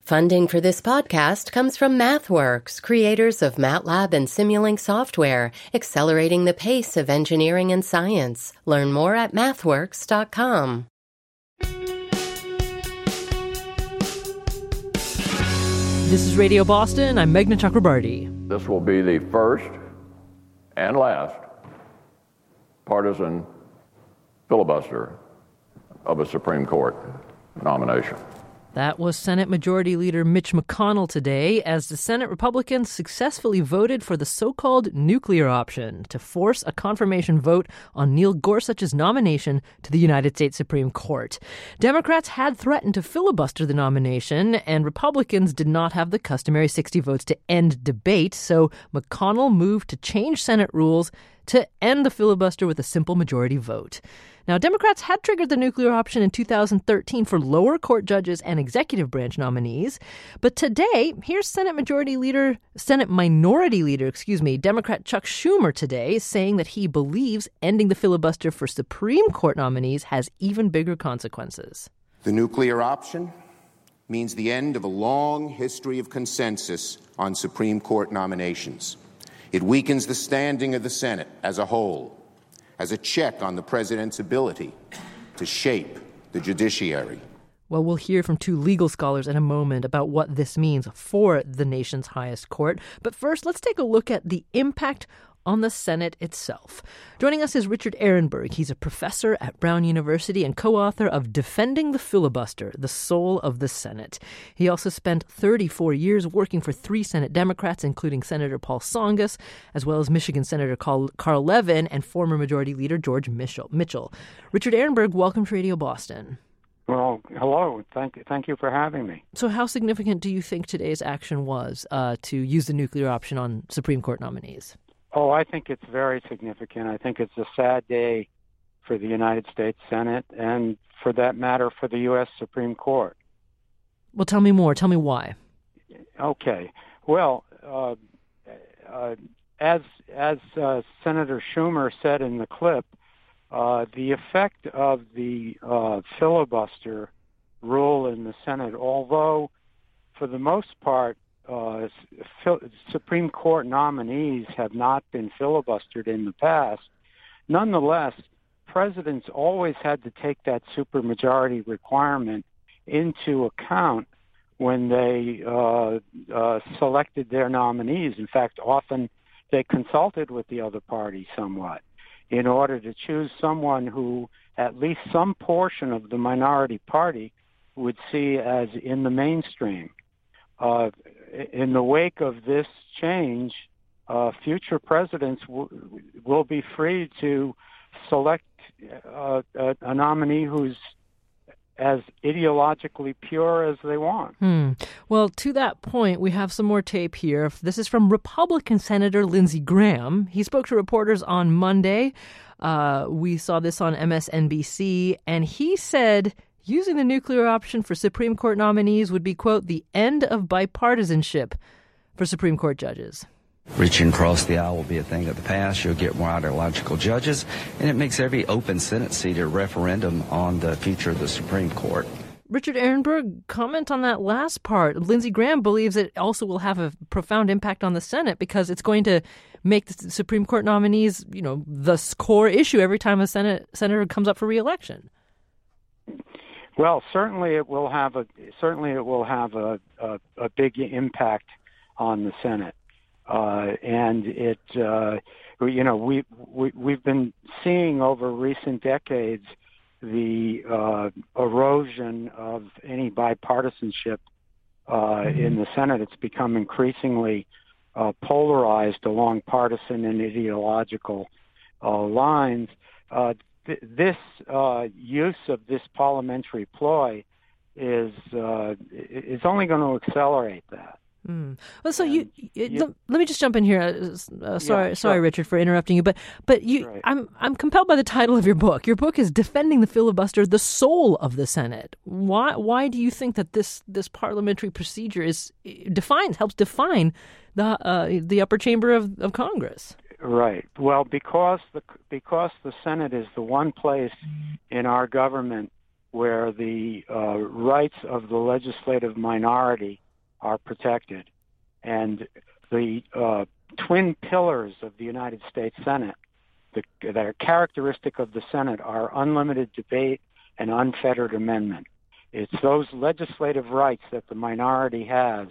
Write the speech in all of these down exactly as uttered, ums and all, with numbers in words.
Funding for this podcast comes from MathWorks, creators of MATLAB and Simulink software, accelerating the pace of engineering and science. Learn more at mathworks dot com. This is Radio Boston. I'm Meghna Chakrabarty. This will be the first and last partisan filibuster of a Supreme Court nomination. That was Senate Majority Leader Mitch McConnell today as the Senate Republicans successfully voted for the so-called nuclear option to force a confirmation vote on Neil Gorsuch's nomination to the United States Supreme Court. Democrats had threatened to filibuster the nomination, and Republicans did not have the customary sixty votes to end debate, so McConnell moved to change Senate rules to end the filibuster with a simple majority vote. Now, Democrats had triggered the nuclear option in two thousand thirteen for lower court judges and executive branch nominees. But today, here's Senate Majority Leader, Senate Minority Leader, excuse me, Democrat Chuck Schumer today saying that he believes ending the filibuster for Supreme Court nominees has even bigger consequences. The nuclear option means the end of a long history of consensus on Supreme Court nominations. It weakens the standing of the Senate as a whole, as a check on the president's ability to shape the judiciary. Well, we'll hear from two legal scholars in a moment about what this means for the nation's highest court. But first, let's take a look at the impact on the Senate itself. Joining us is Richard Ehrenberg. He's a professor at Brown University and co-author of Defending the Filibuster, The Soul of the Senate. He also spent thirty-four years working for three Senate Democrats, including Senator Paul Tsongas, as well as Michigan Senator Carl, Carl Levin and former Majority Leader George Mitchell. Richard Ehrenberg, welcome to Radio Boston. Well, hello. Thank you. Thank you for having me. So how significant do you think today's action was uh, to use the nuclear option on Supreme Court nominees? Oh, I think it's very significant. I think it's a sad day for the United States Senate and, for that matter, for the U S Supreme Court. Well, tell me more. Tell me why. Okay. Well, uh, uh, as as uh, Senator Schumer said in the clip, uh, the effect of the uh, filibuster rule in the Senate, although for the most part, Uh, Supreme Court nominees have not been filibustered in the past. Nonetheless, presidents always had to take that supermajority requirement into account when they uh, uh, selected their nominees. In fact, often they consulted with the other party somewhat in order to choose someone who at least some portion of the minority party would see as in the mainstream. Uh, in the wake of this change, uh, future presidents w- will be free to select uh, a, a nominee who's as ideologically pure as they want. Hmm. Well, to that point, we have some more tape here. This is from Republican Senator Lindsey Graham. He spoke to reporters on Monday. Uh, we saw this on M S N B C, and he said using the nuclear option for Supreme Court nominees would be, quote, the end of bipartisanship for Supreme Court judges. Reaching across the aisle will be a thing of the past. You'll get more ideological judges, and it makes every open Senate seat a referendum on the future of the Supreme Court. Richard Ehrenberg, comment on that last part. Lindsey Graham believes it also will have a profound impact on the Senate because it's going to make the Supreme Court nominees, you know, the core issue every time a Senate senator comes up for re-election. Well, certainly it will have a certainly it will have a a, a big impact on the Senate, uh, and it uh, you know we, we we've been seeing over recent decades the uh, erosion of any bipartisanship uh, in the Senate. It's become increasingly uh, polarized along partisan and ideological uh, lines. Uh, This uh, use of this parliamentary ploy is uh, is only going to accelerate that. Mm. Well, so you, you, you, let me just jump in here. Uh, sorry, yeah, sorry, sure. Richard, for interrupting you. But but you, Right. I'm I'm compelled by the title of your book. Your book is "Defending the Filibuster: The Soul of the Senate." Why why do you think that this this parliamentary procedure is defines helps define the uh, the upper chamber of, of Congress? Right. Well, because the because the Senate is the one place in our government where the uh, rights of the legislative minority are protected. And the uh, twin pillars of the United States Senate the, that are characteristic of the Senate are unlimited debate and unfettered amendment. It's those legislative rights that the minority has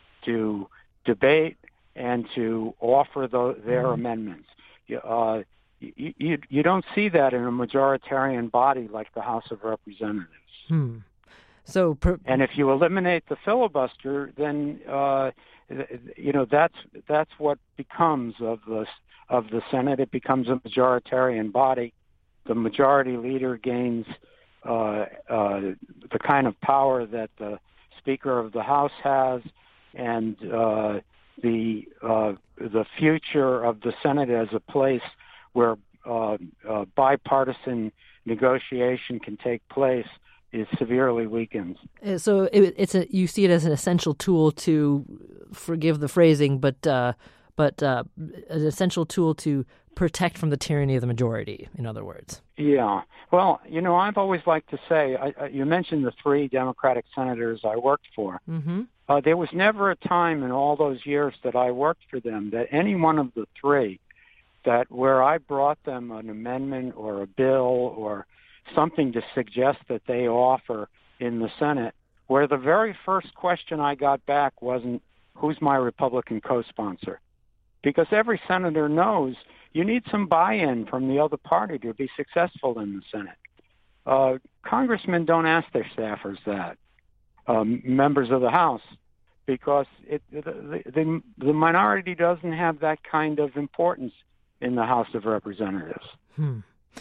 to debate and to offer the, their mm-hmm. amendments. Uh, you, you, you don't see that in a majoritarian body like the House of Representatives. Hmm. So, per- and if you eliminate the filibuster, then uh, you know that's that's what becomes of the of the Senate. It becomes a majoritarian body. The majority leader gains uh, uh, the kind of power that the Speaker of the House has, and uh, the uh, the future of the Senate as a place where uh, uh, bipartisan negotiation can take place is severely weakened. So it, it's a you see it as an essential tool to, forgive the phrasing, but uh, but uh, an essential tool to protect from the tyranny of the majority. In other words. Yeah. Well, you know, I've always liked to say. I, I, you mentioned the three Democratic senators I worked for. Mm-hmm. Uh, there was never a time in all those years that I worked for them that any one of the three, that where I brought them an amendment or a bill or something to suggest that they offer in the Senate, where the very first question I got back wasn't, who's my Republican co-sponsor? Because every senator knows you need some buy-in from the other party to be successful in the Senate. Uh, congressmen don't ask their staffers that, um, members of the House, because it, the, the, the minority doesn't have that kind of importance in the House of Representatives. Hmm.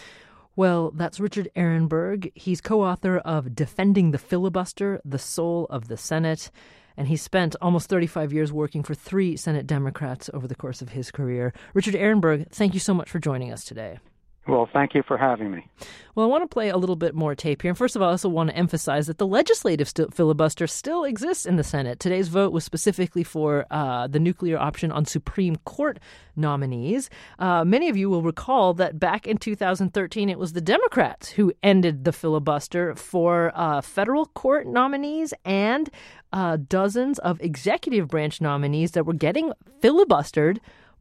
Well, that's Richard Ehrenberg. He's co-author of Defending the Filibuster, The Soul of the Senate, and he spent almost thirty-five years working for three Senate Democrats over the course of his career. Richard Ehrenberg, thank you so much for joining us today. Well, thank you for having me. Well, I want to play a little bit more tape here. And first of all, I also want to emphasize that the legislative st- filibuster still exists in the Senate. Today's vote was specifically for uh, the nuclear option on Supreme Court nominees. Uh, many of you will recall that back in two thousand thirteen, it was the Democrats who ended the filibuster for uh, federal court nominees and uh, dozens of executive branch nominees that were getting filibustered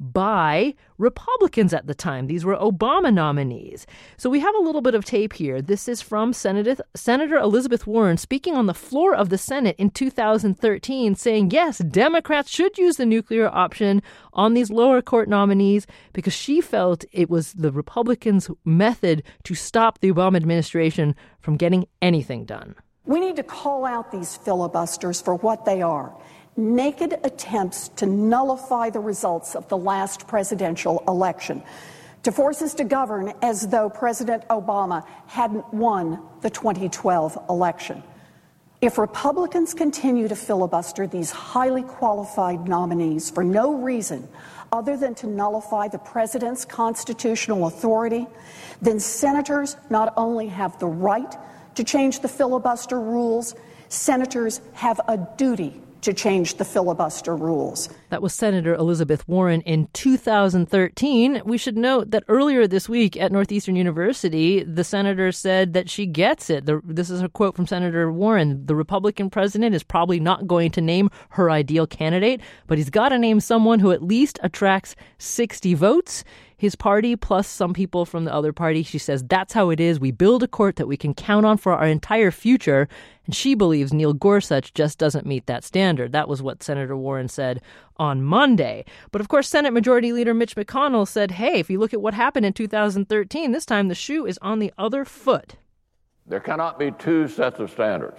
by Republicans at the time. These were Obama nominees. So we have a little bit of tape here. This is from Senator, Senator Elizabeth Warren speaking on the floor of the Senate in two thousand thirteen, saying, yes, Democrats should use the nuclear option on these lower court nominees because she felt it was the Republicans' method to stop the Obama administration from getting anything done. We need to call out these filibusters for what they are. Naked attempts to nullify the results of the last presidential election, to force us to govern as though President Obama hadn't won the twenty twelve election. If Republicans continue to filibuster these highly qualified nominees for no reason other than to nullify the president's constitutional authority, then senators not only have the right to change the filibuster rules, senators have a duty to change the filibuster rules. That was Senator Elizabeth Warren in two thousand thirteen. We should note that earlier this week at Northeastern University, the senator said that she gets it. The, this is a quote from Senator Warren. The Republican president is probably not going to name her ideal candidate, but he's got to name someone who at least attracts sixty votes. His party plus some people from the other party. She says that's how it is. We build a court that we can count on for our entire future. And she believes Neil Gorsuch just doesn't meet that standard. That was what Senator Warren said on Monday. But of course, Senate Majority Leader Mitch McConnell said, hey, if you look at what happened in two thousand thirteen, this time the shoe is on the other foot. There cannot be two sets of standards,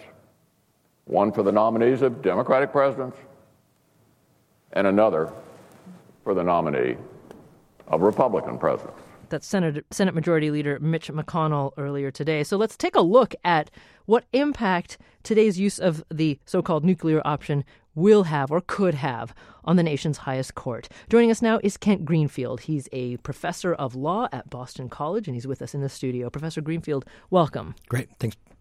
one for the nominees of Democratic presidents and another for the nominee of Republican presidents. That's Senate, Senate Majority Leader Mitch McConnell earlier today. So let's take a look at what impact today's use of the so-called nuclear option will have or could have on the nation's highest court. Joining us now is Kent Greenfield. He's a professor of law at Boston College, and he's with us in the studio. Professor Greenfield, welcome. Great. Thanks.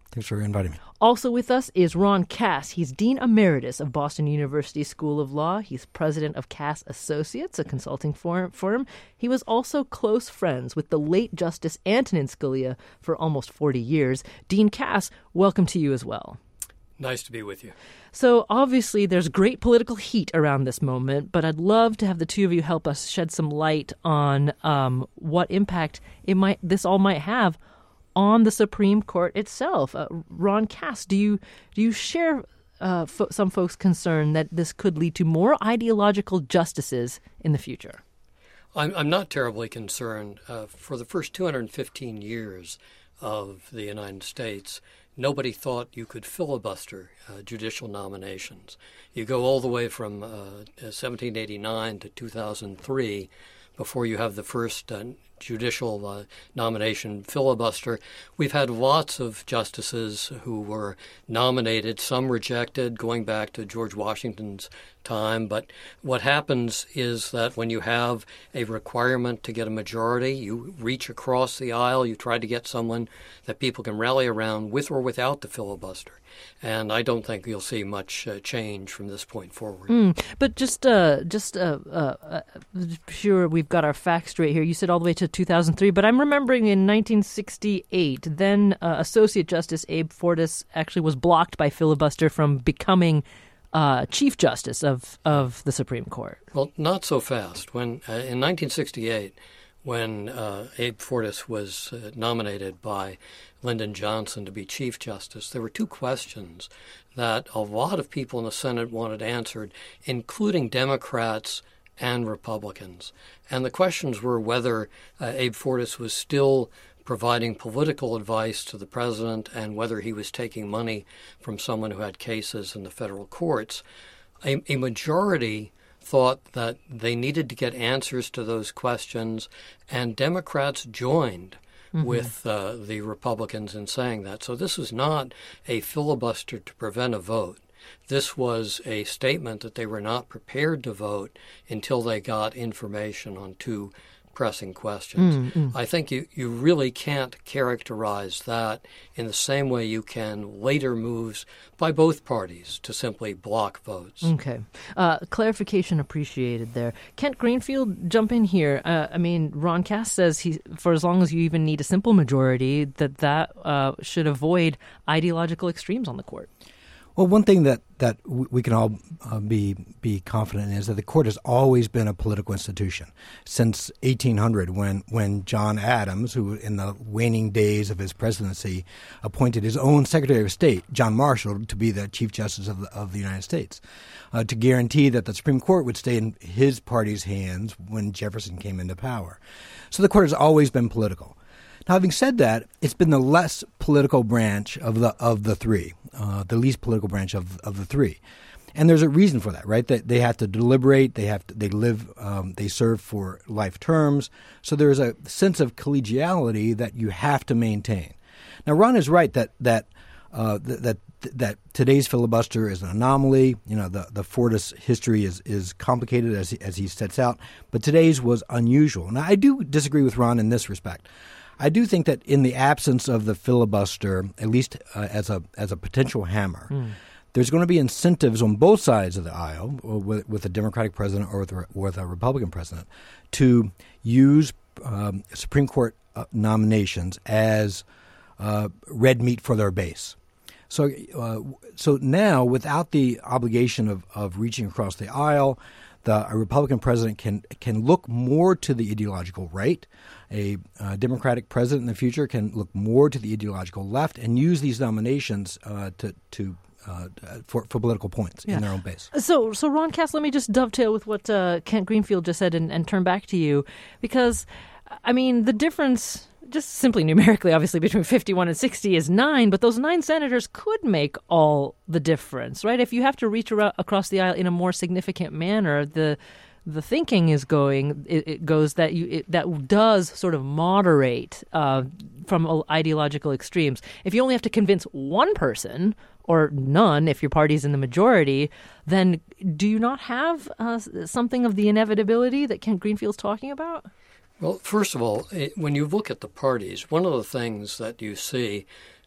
Thanks for inviting me. Also with us is Ron Cass. He's Dean Emeritus of Boston University School of Law. He's president of Cass Associates, a consulting firm. He was also close friends with the late Justice Antonin Scalia for almost forty years. Dean Cass, welcome to you as well. Nice to be with you. So obviously there's great political heat around this moment, but I'd love to have the two of you help us shed some light on um, what impact it might this all might have on the Supreme Court itself. Uh, Ron Cass, do you do you share uh, fo- some folks' concern that this could lead to more ideological justices in the future? I'm, I'm not terribly concerned. Uh, for the first two hundred fifteen years of the United States, nobody thought you could filibuster uh, judicial nominations. You go all the way from uh, seventeen eighty-nine to two thousand three before you have the first uh, judicial uh, nomination filibuster. We've had lots of justices who were nominated, some rejected, going back to George Washington's time. But what happens is that when you have a requirement to get a majority, you reach across the aisle, you try to get someone that people can rally around with or without the filibuster. And I don't think you'll see much uh, change from this point forward. Mm, but just, uh, just uh, uh, uh, sure we've got our facts straight here. You said all the way to two thousand three, but I'm remembering in nineteen sixty-eight, then uh, Associate Justice Abe Fortas actually was blocked by filibuster from becoming uh, Chief Justice of, of the Supreme Court. Well, not so fast. When uh, in nineteen sixty-eight, when uh, Abe Fortas was uh, nominated by Lyndon Johnson to be Chief Justice, there were two questions that a lot of people in the Senate wanted answered, including Democrats and Republicans. And the questions were whether uh, Abe Fortas was still providing political advice to the president and whether he was taking money from someone who had cases in the federal courts. A, a majority thought that they needed to get answers to those questions, and Democrats joined mm-hmm. with uh, the Republicans in saying that. So this was not a filibuster to prevent a vote. This was a statement that they were not prepared to vote until they got information on two pressing questions. Mm-hmm. I think you, you really can't characterize that in the same way you can later moves by both parties to simply block votes. Okay. Uh, clarification appreciated there. Kent Greenfield, jump in here. Uh, I mean, Ron Cass says he, for as long as you even need a simple majority, that that uh, should avoid ideological extremes on the court. Well, one thing that, that we can all uh, be be confident in is that the court has always been a political institution since eighteen hundred, when when John Adams, who in the waning days of his presidency appointed his own Secretary of State, John Marshall, to be the Chief Justice of the, of the United States, uh, to guarantee that the Supreme Court would stay in his party's hands when Jefferson came into power. So the court has always been political. Now, having said that, it's been the less political branch of the of the three, uh, the least political branch of of the three, and there's a reason for that, right? That they have to deliberate, they have to, they live, um, they serve for life terms, so there's a sense of collegiality that you have to maintain. Now, Ron is right that that uh, that, that that today's filibuster is an anomaly. You know, the the Fortas history is is complicated as he, as he sets out, but today's was unusual. Now, I do disagree with Ron in this respect. I do think that in the absence of the filibuster, at least uh, as a as a potential hammer, mm. there's going to be incentives on both sides of the aisle, with, with a Democratic president or with, with a Republican president, to use um, Supreme Court uh, nominations as uh, red meat for their base. So, uh, so now, without the obligation of, of reaching across the aisle, the a Republican president can can look more to the ideological right. A uh, Democratic president in the future can look more to the ideological left and use these nominations uh, to to uh, for for political points yeah. in their own base. So, so Ron Cass, let me just dovetail with what uh, Kent Greenfield just said and, and turn back to you, because I mean the difference, just simply numerically, obviously, between fifty-one and sixty is nine, but those nine senators could make all the difference, right? If you have to reach around, across the aisle in a more significant manner, the the thinking is going, it, it goes that you it, that does sort of moderate uh, from ideological extremes. If you only have to convince one person or none, if your party's in the majority, then do you not have uh, something of the inevitability that Kent Greenfield's talking about? Well, first of all, when you look at the parties, one of the things that you see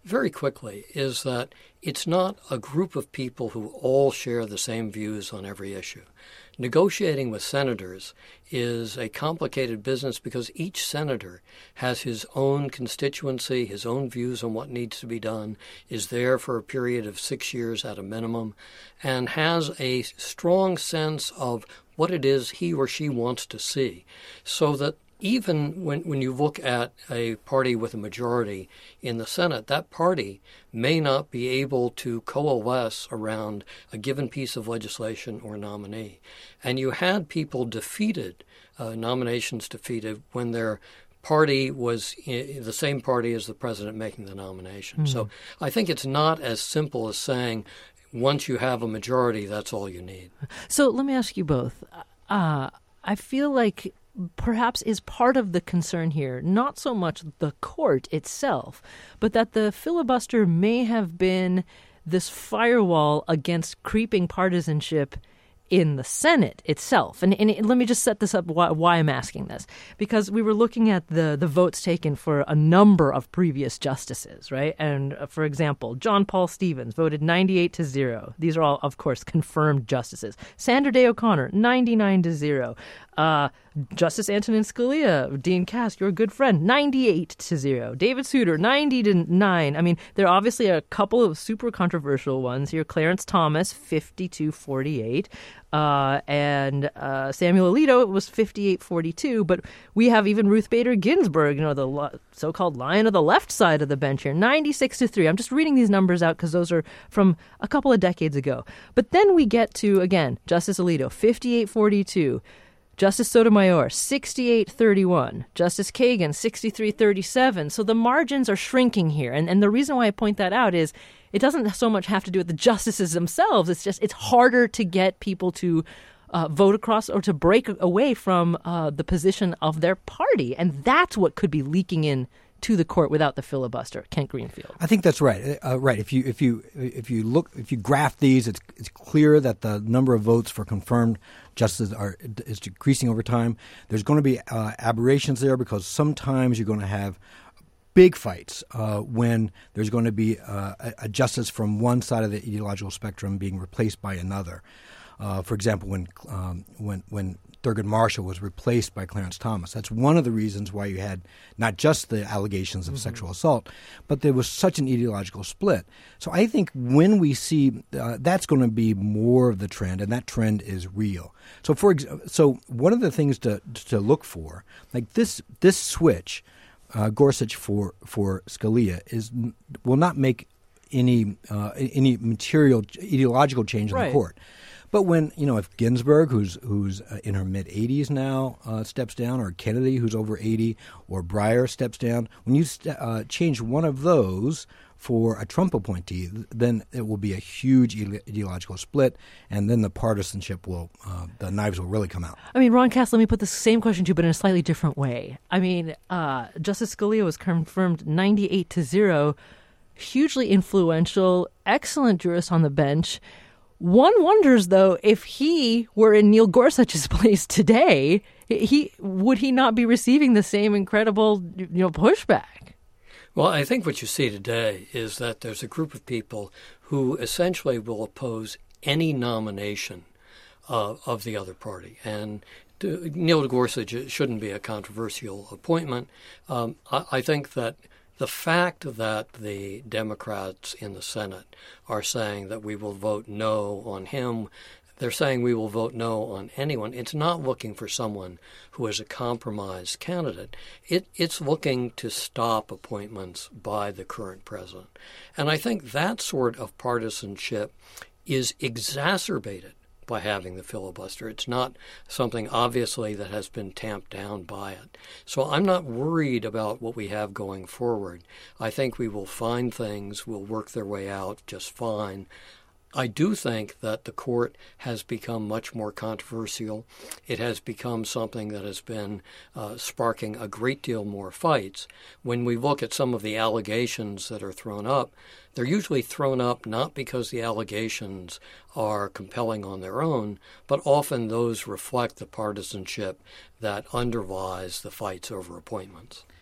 very quickly is that it's not a group of people who all share the same views on every issue. Negotiating with senators is a complicated business because each senator has his own constituency, his own views on what needs to be done, is there for a period of six years at a minimum, and has a strong sense of what it is he or she wants to see, so that even when, when you look at a party with a majority in the Senate, that party may not be able to coalesce around a given piece of legislation or nominee. And you had people defeated, uh, nominations defeated, when their party was in the same party as the president making the nomination. Mm-hmm. So I think it's not as simple as saying once you have a majority, that's all you need. So let me ask you both. Uh, I feel like perhaps is part of the concern here, not so much the court itself, but that the filibuster may have been this firewall against creeping partisanship in the Senate itself. And, and let me just set this up why, why I'm asking this. Because we were looking at the, the votes taken for a number of previous justices, right? And uh, for example, John Paul Stevens voted ninety-eight to zero. These are all, of course, confirmed justices. Sandra Day O'Connor, ninety-nine to zero. Uh, Justice Antonin Scalia, Dean Kass, your good friend, ninety-eight to zero. David Souter, ninety to nine. I mean, there are obviously a couple of super controversial ones here. Clarence Thomas, fifty-two forty-eight. Uh, and uh, Samuel Alito, it was fifty-eight forty-two. But we have even Ruth Bader Ginsburg, you know, the lo- so-called lion of the left side of the bench here, ninety-six to three. I'm just reading these numbers out because those are from a couple of decades ago. But then we get to, again, Justice Alito, fifty-eight forty-two. Justice Sotomayor, sixty-eight thirty-one. Justice Kagan, sixty-three thirty-seven. So the margins are shrinking here. And, and the reason why I point that out is it doesn't so much have to do with the justices themselves. It's just it's harder to get people to uh, vote across or to break away from uh, the position of their party. And that's what could be leaking in to the court without the filibuster. Kent Greenfield. I think that's right. Uh, right. If you if you if you look if you graph these, it's it's clear that the number of votes for confirmed justices are is decreasing over time. There's going to be uh, aberrations there because sometimes you're going to have big fights uh, when there's going to be uh, a, a justice from one side of the ideological spectrum being replaced by another. Uh, for example, when um, when when Thurgood Marshall was replaced by Clarence Thomas. That's one of the reasons why you had not just the allegations of mm-hmm. sexual assault, but there was such an ideological split. So I think when we see uh, that's going to be more of the trend, and that trend is real. So for ex- so one of the things to to look for, like this this switch, uh, Gorsuch for for Scalia is will not make any uh, any material ideological change in right. the court. But when, you know, if Ginsburg, who's who's uh, in her mid-eighties now, uh, steps down, or Kennedy, who's over eighty, or Breyer steps down, when you st- uh, change one of those for a Trump appointee, then it will be a huge ideological split, and then the partisanship will, uh, the knives will really come out. I mean, Ron Cass, let me put the same question to you, but in a slightly different way. I mean, uh, Justice Scalia was confirmed ninety-eight to zero, hugely influential, excellent jurist on the bench. One wonders, though, if he were in Neil Gorsuch's place today, he would he not be receiving the same incredible, you know, pushback? Well, I think what you see today is that there's a group of people who essentially will oppose any nomination uh, of the other party. And to, Neil Gorsuch shouldn't be a controversial appointment. Um, I, I think that the fact that the Democrats in the Senate are saying that we will vote no on him, they're saying we will vote no on anyone. It's not looking for someone who is a compromise candidate. It, it's looking to stop appointments by the current president. And I think that sort of partisanship is exacerbated by having the filibuster. It's not something, obviously, that has been tamped down by it. So I'm not worried about what we have going forward. I think we will find things will work their way out just fine. I do think that the court has become much more controversial. It has become something that has been uh, sparking a great deal more fights. When we look at some of the allegations that are thrown up, they're usually thrown up not because the allegations are compelling on their own, but often those reflect the partisanship that underlies the fights over appointments.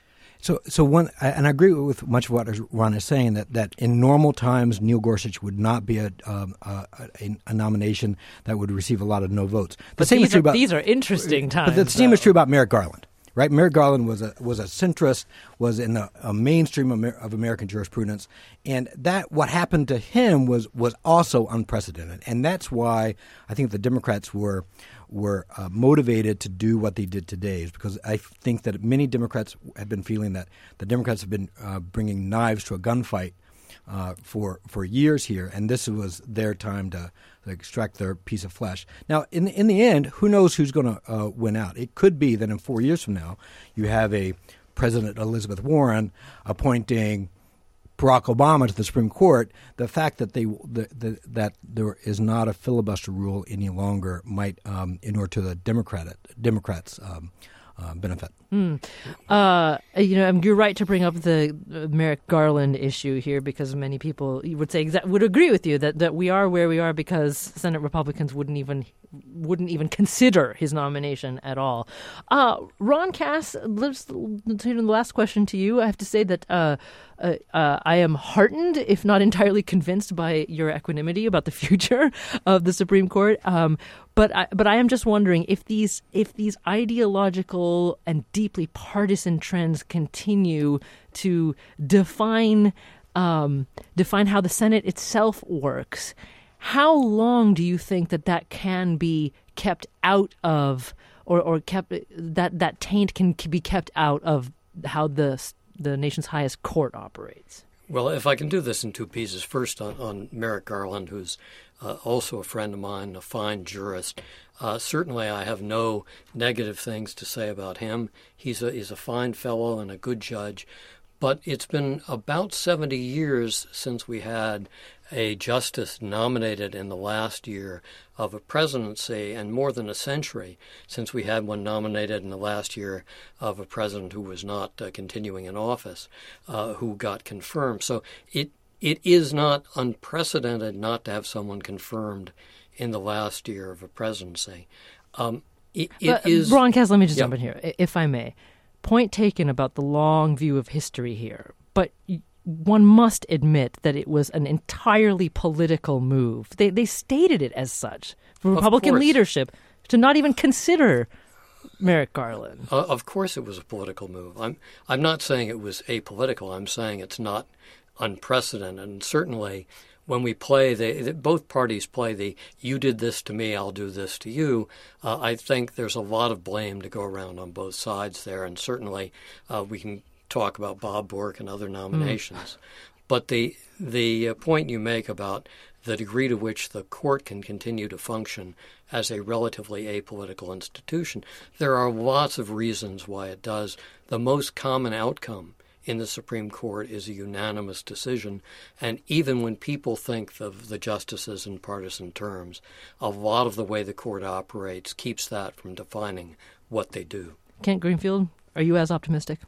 So, so one, and I agree with much of what Ron is saying, that, that in normal times, Neil Gorsuch would not be a, um, a, a, a nomination that would receive a lot of no votes. The but same these, is true are, about, these are interesting times. But the same though. is true about Merrick Garland, right? Merrick Garland was a was a centrist, was in the a mainstream of, of American jurisprudence, and that what happened to him was was also unprecedented, and that's why I think the Democrats were. were uh, motivated to do what they did today, is because I think that many Democrats have been feeling that the Democrats have been uh, bringing knives to a gunfight uh, for for years here, and this was their time to, to extract their piece of flesh. Now, in in the end, who knows who's going to uh, win out? It could be that in four years from now, you have a President Elizabeth Warren appointing Barack Obama to the Supreme Court. The fact that they the, the, that there is not a filibuster rule any longer might um, inure to the Democrat Democrats' um, uh, benefit. Mm. Uh, you know, you're right to bring up the Merrick Garland issue here, because many people would say exa- would agree with you that, that we are where we are because Senate Republicans wouldn't even wouldn't even consider his nomination at all. Uh, Ron Cass, let's, the last question to you. I have to say that uh, uh, uh, I am heartened, if not entirely convinced, by your equanimity about the future of the Supreme Court. Um, but I, but I am just wondering if these if these ideological and deeply partisan trends continue to define um, define how the Senate itself works. How long do you think that that can be kept out of, or, or kept that that taint can be kept out of how the the nation's highest court operates? Well, if I can do this in two pieces. First, on, on Merrick Garland, who's uh, also a friend of mine, a fine jurist. Uh, certainly, I have no negative things to say about him. He's a he's a fine fellow and a good judge. But it's been about seventy years since we had a justice nominated in the last year of a presidency, and more than a century since we had one nominated in the last year of a president who was not uh, continuing in office, uh, who got confirmed. So it it is not unprecedented not to have someone confirmed in the last year of a presidency. Um, it, it but, is Ron Cass, let me just yeah. jump in here, if I may. Point taken about the long view of history here, but one must admit that it was an entirely political move. They they stated it as such for Republican leadership to not even consider Merrick Garland. Uh, of course it was a political move. I'm I'm not saying it was apolitical. I'm saying it's not unprecedented. And certainly when we play, the, both parties play the you did this to me, I'll do this to you, uh, I think there's a lot of blame to go around on both sides there. And certainly uh, we can talk about Bob Bork and other nominations. Mm. But the the point you make about the degree to which the court can continue to function as a relatively apolitical institution, there are lots of reasons why it does. The most common outcome in the Supreme Court is a unanimous decision. And even when people think of the justices in partisan terms, a lot of the way the court operates keeps that from defining what they do. Kent Greenfield, are you as optimistic?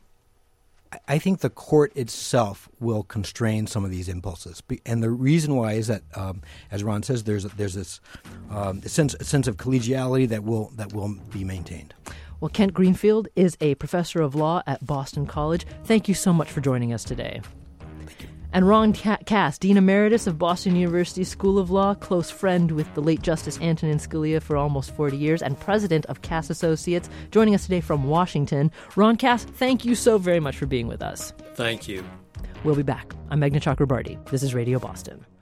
I think the court itself will constrain some of these impulses, and the reason why is that, um, as Ron says, there's there's this um, sense sense of collegiality that will that will be maintained. Well, Kent Greenfield is a professor of law at Boston College. Thank you so much for joining us today. And Ron Cass, Dean Emeritus of Boston University School of Law, close friend with the late Justice Antonin Scalia for almost forty years, and president of Cass Associates, joining us today from Washington. Ron Cass, thank you so very much for being with us. Thank you. We'll be back. I'm Meghna Chakrabarti. This is Radio Boston.